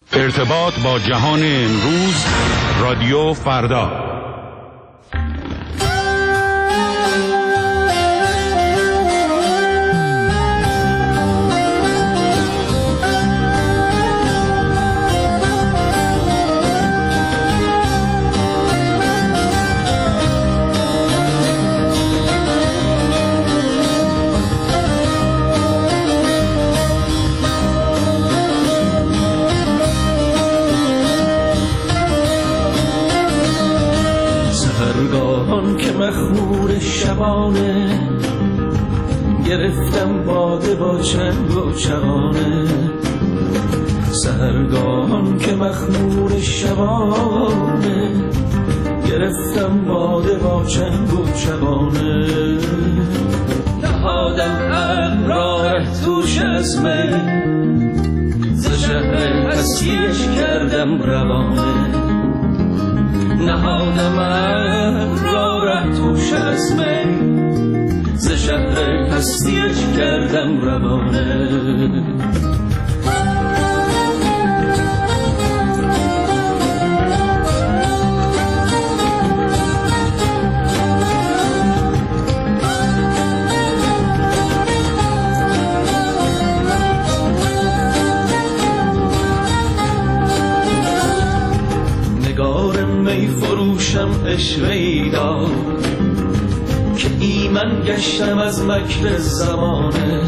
ارتباط با جهان امروز، رادیو فردا. که مخمور شبانه گرفتم باده با چنگ و چغانه، سحرگاهان که مخمور شبانه گرفتم باده با چنگ و چغانه، نهادم امراه توش از می ز شهر هستیش کردم روانه، نهادم را توش از می ز شهر هستیش کردم روانه. عشقی دار که ایمن گشتم از مکر زمانه،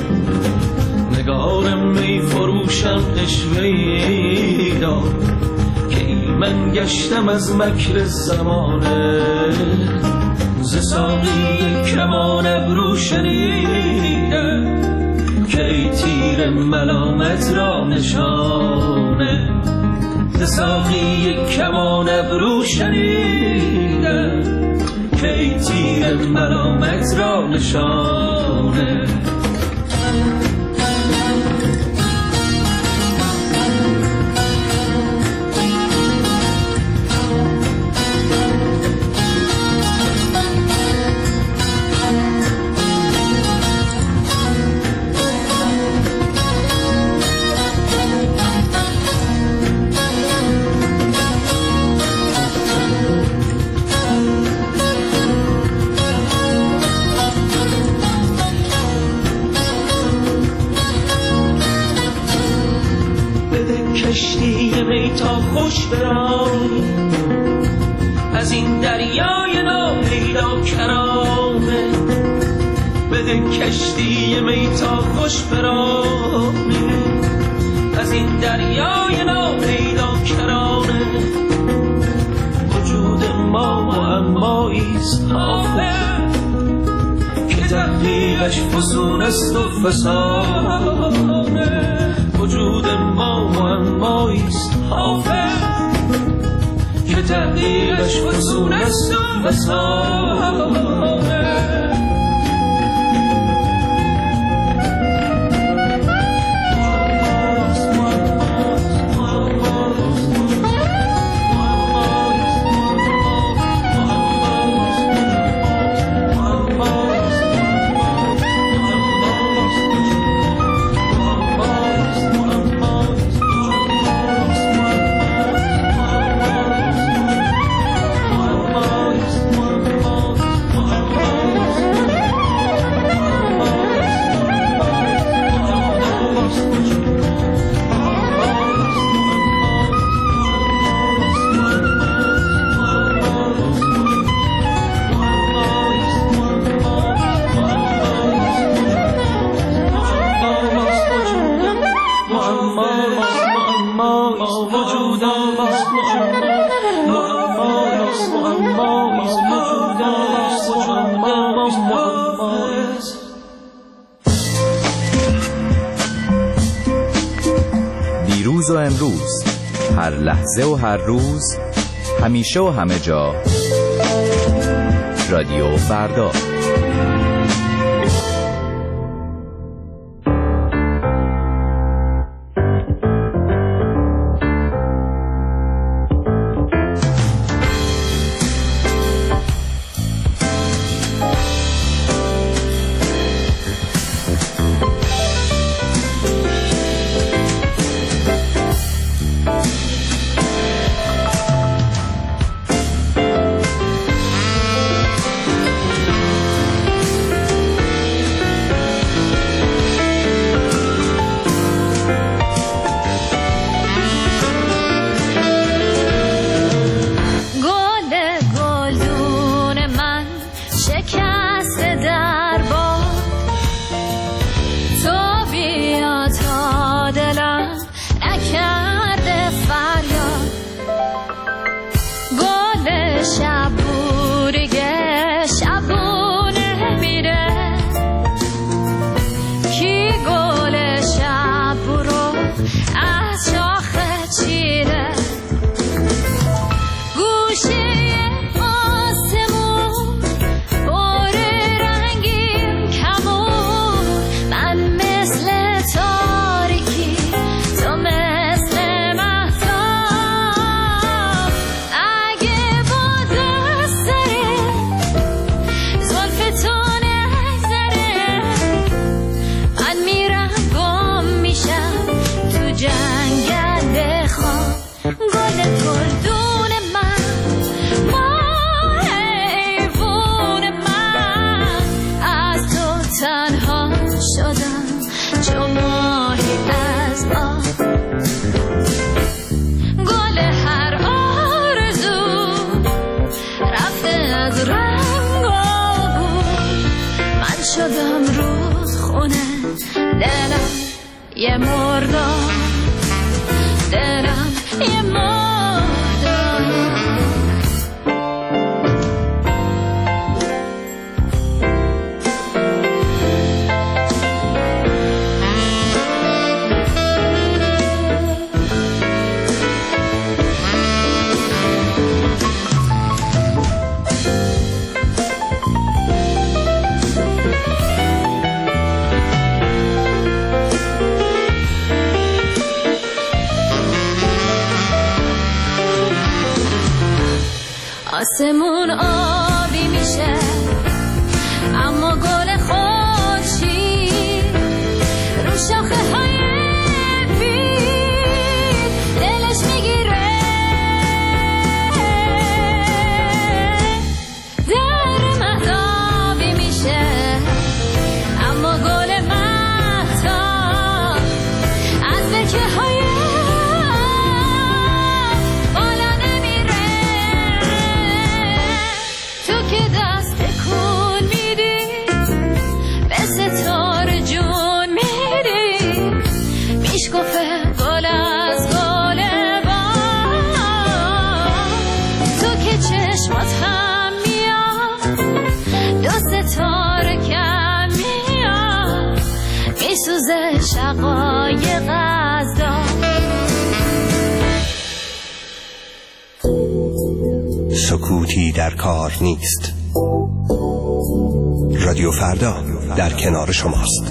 نگار می فروشم عشقی دار که ایمن گشتم از مکر زمانه، ز ساقی کمان ابرو شنیدم که ای تیر ملامت را نشانه، ساقی کمان ابرو شنیدم که ای تیر ملامت را نشانه. کشتی می تا خوش برانی از این دریای ناپیدا کرانه، بده کشتی می تا خوش برانی از این دریای ناپیدا کرانه، وجود ما معماییست حافظ که تحقیقش فسون است و فسانه، وجود ما معماییست حافظ که تحقیقش فسون است و فسانه. دیروز و امروز، هر لحظه و هر روز، همیشه و همه جا، رادیو فردا. گل هر آرزو رفته از رنگاهو، من شدم رودخونه، دلم یه مردار، دلم یه مردار. آسمون آبی میشه اما گل خورشید رو شاخه های بید دلش میگیره. در مهتابی میشه اما گل مهتاب از بکه های شقایق از سکوتی در کار نیست. رادیو فردا در کنار شماست.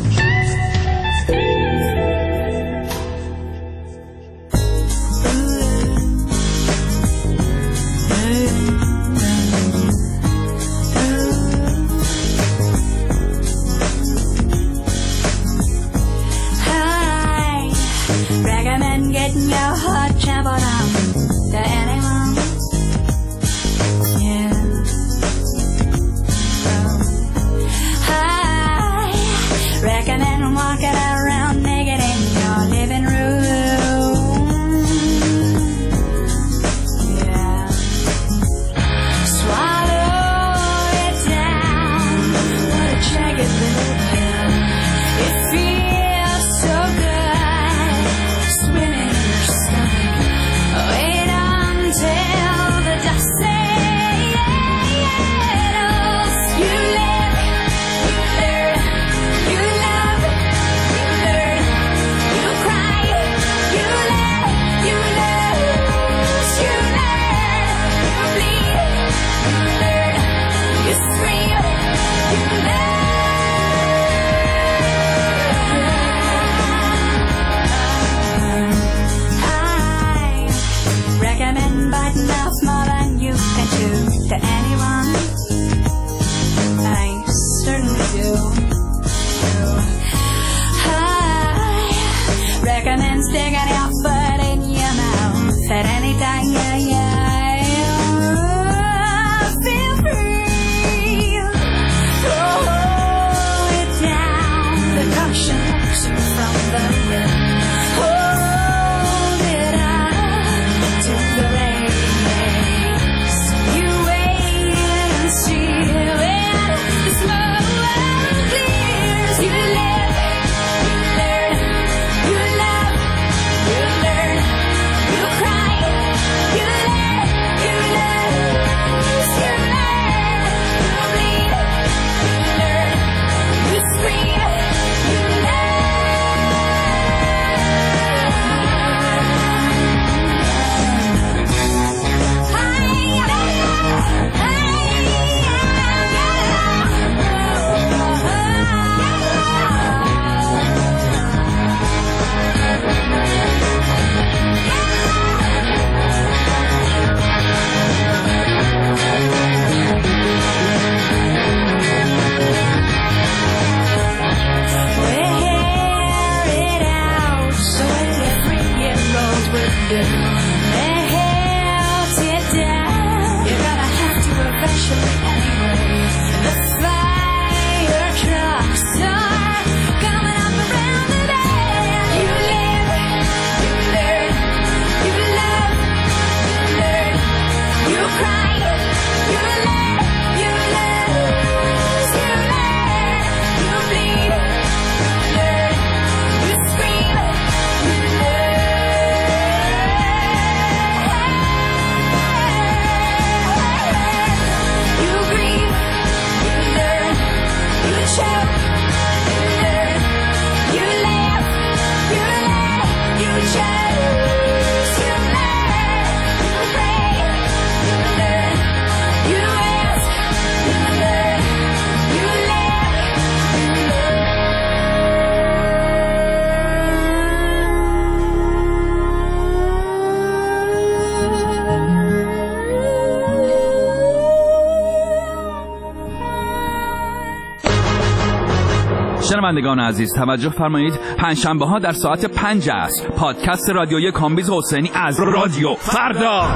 شنوندگان عزیز توجه فرمایید، پنجشنبه ها در ساعت 5 عصر پادکست رادیویی کامبیز حسینی از رادیو فردا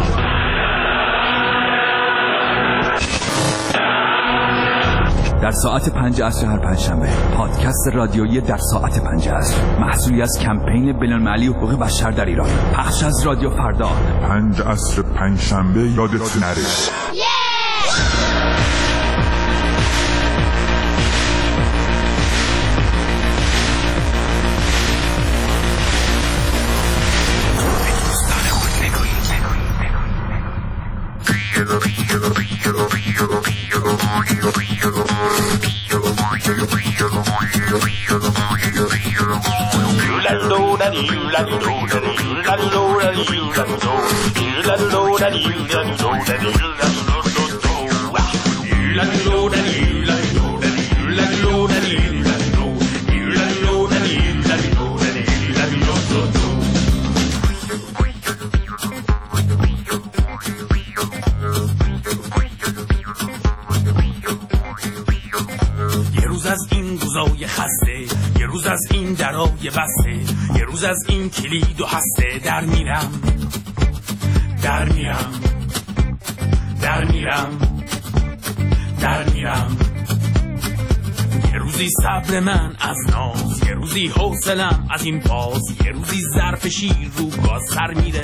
در ساعت 5 عصر هر پنجشنبه. پادکست رادیویی در ساعت 5 عصر محصولی از کمپین بین‌المللی حقوق بشر در ایران، پخش از رادیو فردا. 5 عصر پنجشنبه یادت نره. یه روز از این درای بسته، یه روز از این کلید و هسته، در میرم یه روزی صبر من از ناز، یه روزی حوصلم از این باز، یه روزی ظرف شیر رو گاز سر میره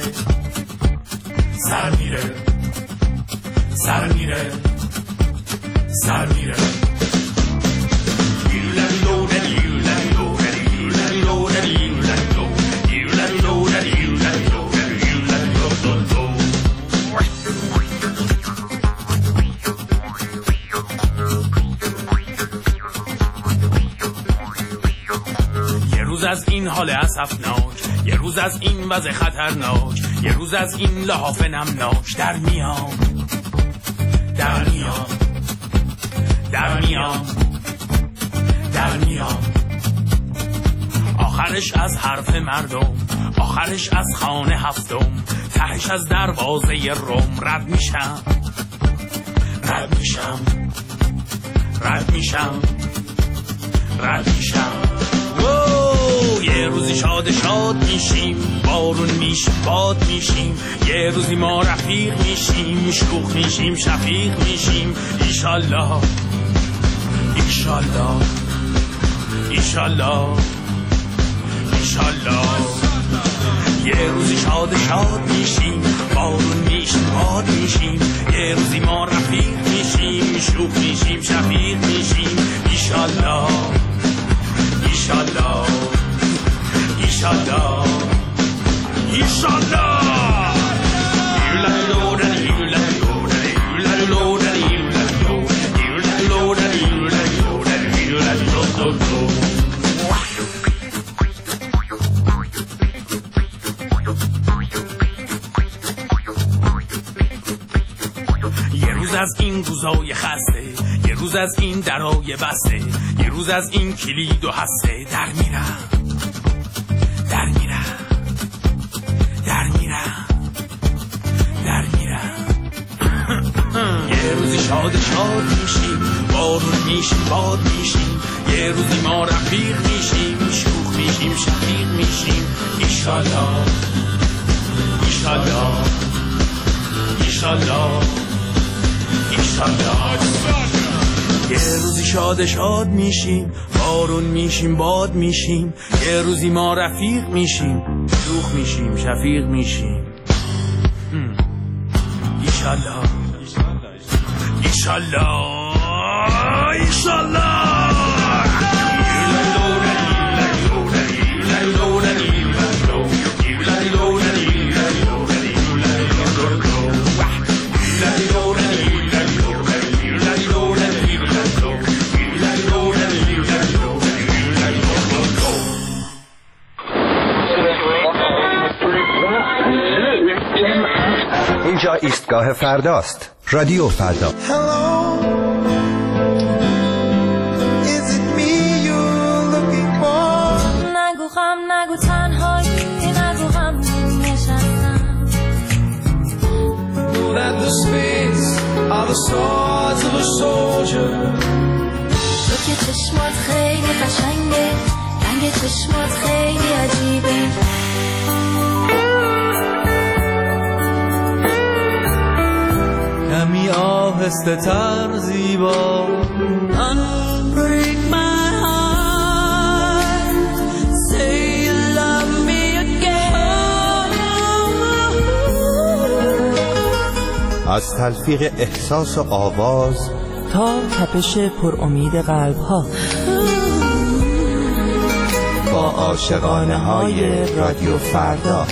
از این حال اسفناک، یه روز از این وضع خطرناک، یه روز از این لحاف نمناک، در میام آخرش از حرف مردم، آخرش از خانه هفتم، تهش از دروازه روم، رد میشم. یه روزی شاد میشیم، بارون میشیم، باد میشیم، یه روزی ما رفیق میشیم، شوخ میشیم، شفیق میشیم، ایشالله یه روزی شاد میشیم، بارون میشیم، باد میشیم، یه روزی ما رفیق میشیم، شوخ میشیم، شفیق میشیم، ایشالله یه روز از این روزای خسته، یه روز از این درای بسته، یه روز از این کلید و هسته، در میرم یه روزی شاد میشیم، بارون میشیم، باد میشیم، یه روزی ما رفیق میشیم، شوخ میشیم، شفیق میشیم، ایشالله یه روزی شاد میشیم، بارون میشیم، باد میشیم، یه روزی ما رفیق میشیم، شوخ میشیم، شفیق میشیم، ایشالله. اینجا ایستگاه فرداست. رادیو فردا. نگو غم، نگو تنهایی، نگو غم نشستم. تو که چشمات خیلی قشنگه، چشمات خیلی عجیبه. کمی آهسته تر زیبا Unbreak my heart Say you love me again. از تلفیق احساس و آواز تا تپش پر امید قلب ها، با عاشقانه های رادیو فردا.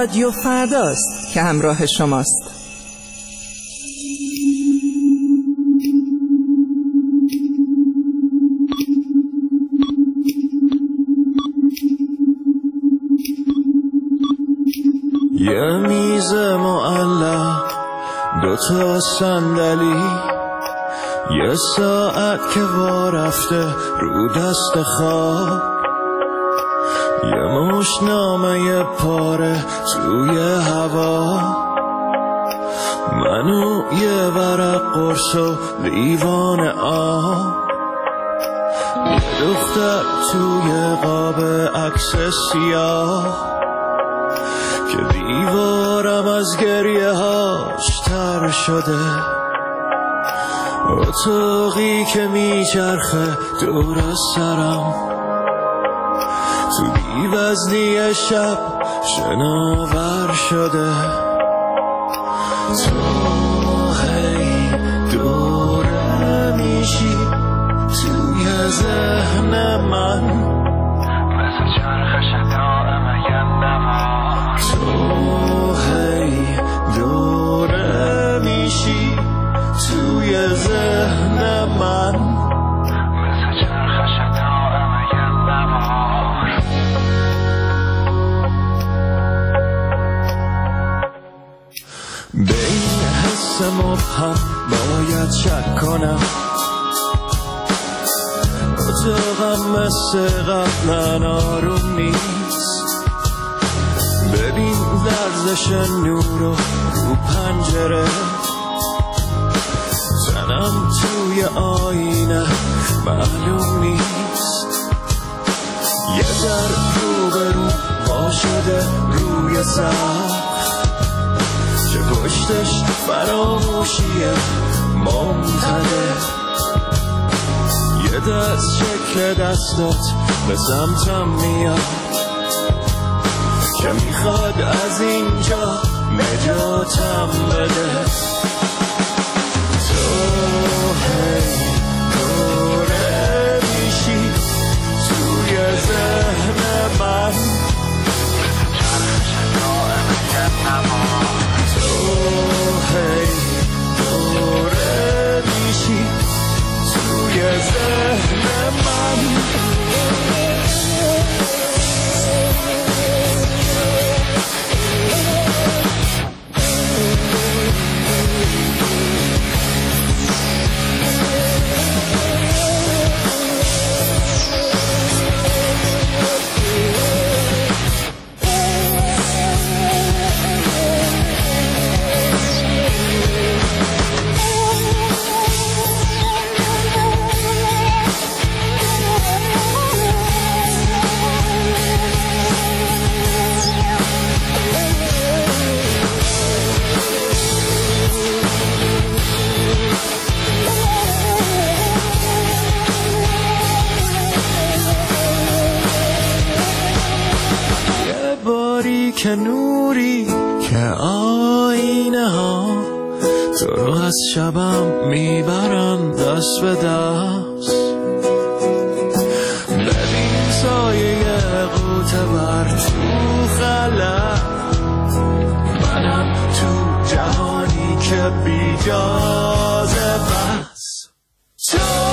رادیو فرداست که همراه شماست. یه میز معلق، 2 صندلی، یه ساعت که وا رفته رو دست خواب، یه مشت نامه پاره توی هوا، منو یه ورق قرص و لیوان آب، یه دختر توی قاب عکس سیاه که دیوارم از گریه هاش تر شده، اتاقی که میچرخه دور سرم، تو بی‌وزنی شب شناور شده، تو هی دوره میشی توی ذهن من، مثل چرخ شتائم یندم، تو هی دوره میشی توی ذهن من، مثل چرخ شتائم یندم. بین حس مبهم باید شک کنم، اتاقم مثل قبلا آروم نیست، ببین لرزش نور رو پنجره، تنم توی آینه معلوم نیست، یه در روبرو ما شده روی سقف که پشتش فراموشیه ممتده، یه دست شکل دستات به سمتم میاد که میخواد از اینجا نجاتم بده، تو هی دوره میشی توی ذهن من، تو هی دوره میشی توی ذهن من. که نوری که آینه ها تو رو از شبم میبرن دست به دست، ببین سایه قوطه بر تو خلا، منم تو جهانی که بیجازه بس، تو